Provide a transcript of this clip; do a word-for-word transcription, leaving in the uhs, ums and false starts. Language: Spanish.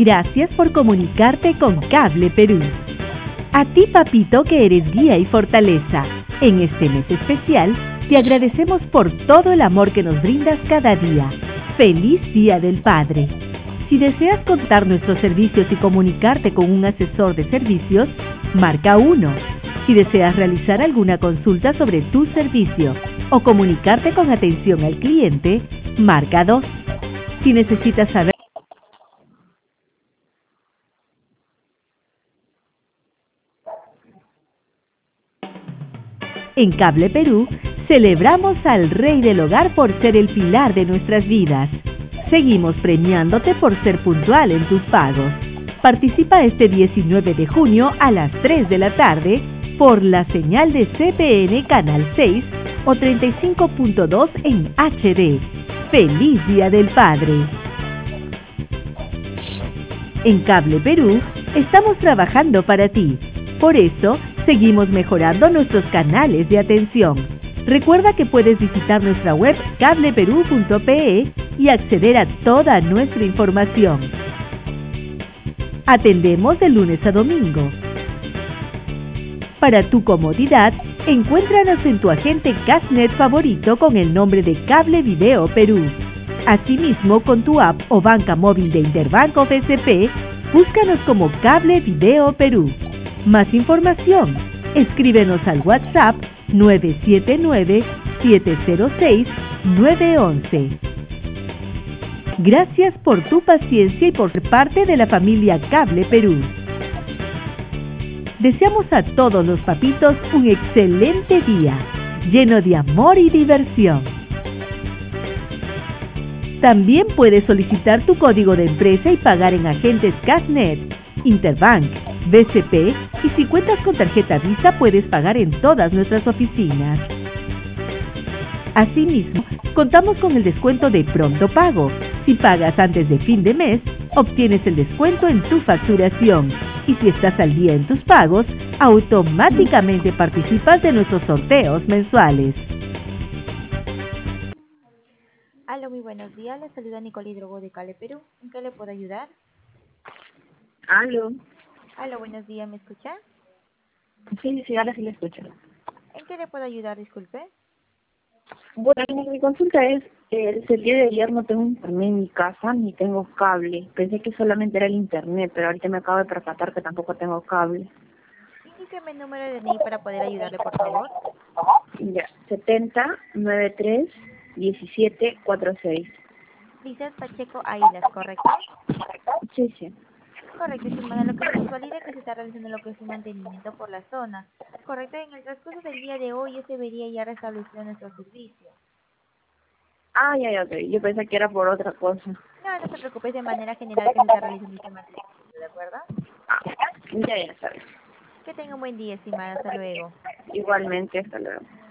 Gracias por comunicarte con Cable Perú. A ti, papito, que eres guía y fortaleza. En este mes especial, te agradecemos por todo el amor que nos brindas cada día. ¡Feliz Día del Padre! Si deseas contar nuestros servicios y comunicarte con un asesor de servicios, marca uno. Si deseas realizar alguna consulta sobre tu servicio o comunicarte con atención al cliente, marca dos. Si necesitas saber En Cable Perú, celebramos al Rey del Hogar por ser el pilar de nuestras vidas. Seguimos premiándote por ser puntual en tus pagos. Participa este diecinueve de junio a las tres de la tarde por la señal de C P N Canal seis o treinta y cinco punto dos en H D. ¡Feliz Día del Padre! En Cable Perú, estamos trabajando para ti. Por eso, seguimos mejorando nuestros canales de atención. Recuerda que puedes visitar nuestra web cable perú punto pe y acceder a toda nuestra información. Atendemos de lunes a domingo. Para tu comodidad, encuéntranos en tu agente Cashnet favorito con el nombre de Cable Video Perú. Asimismo, con tu app o banca móvil de Interbank o B C P, búscanos como Cable Video Perú. Más información, escríbenos al WhatsApp nueve siete nueve, siete cero seis, nueve uno uno. Gracias por tu paciencia y por ser parte de la familia Cable Perú. Deseamos a todos los papitos un excelente día, lleno de amor y diversión. También puedes solicitar tu código de empresa y pagar en agentes Cashnet, Interbank, B C P y si cuentas con tarjeta Visa puedes pagar en todas nuestras oficinas. Asimismo, contamos con el descuento de Pronto Pago. Si pagas antes de fin de mes, obtienes el descuento en tu facturación. Y si estás al día en tus pagos, automáticamente participas de nuestros sorteos mensuales. Aló, muy buenos días. Les saluda Nicole Hidrogo de Cable Perú. ¿En qué le puedo ayudar? Aló. Aló, buenos días. ¿Me escucha? Sí, sí, ahora sí le escucho. ¿En qué le puedo ayudar? Disculpe. Bueno, mi consulta es, eh, desde el día de ayer no tengo internet en mi casa ni tengo cable. Pensé que solamente era el internet, pero ahorita me acabo de percatar que tampoco tengo cable. Indíqueme el número de D N I para poder ayudarle, por favor. Ya, setenta, noventa y tres, diecisiete, cuarenta y seis. Lizeth Pacheco Ailas, ¿correcto? Sí, sí. Correcto, estimada. Lo que nos valida que se está realizando lo que es un mantenimiento por la zona. Correcto, en el transcurso del día de hoy ya se vería ya restablecido nuestro servicio. Ah, ya, ya, ok. Yo pensé que era por otra cosa. No, no se preocupe, de manera general que se está realizando este mantenimiento, ¿de acuerdo? Ah, ya, ya sabes. Que tenga un buen día, estimada. Hasta luego. Igualmente, hasta luego.